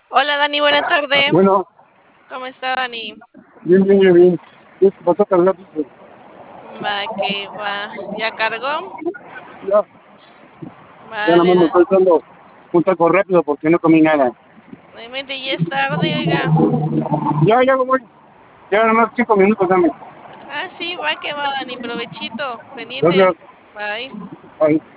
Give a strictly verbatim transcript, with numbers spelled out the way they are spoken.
Hola Dani, buena tarde. Bueno, ¿Cómo está Dani? bien, bien, bien, bien. ¿Qué pasó tan rápido? Va, que va. ¿Ya cargó? Ya, ya nada Vale, más me da- estoy dando un taco rápido porque no comí nada. no invente, ya es tarde, oiga. Ya, ya voy. Ya nada más cinco minutos, dame. Ah, sí, va que va, Dani, provechito. Pendiente. Gracias. Bye. Bye.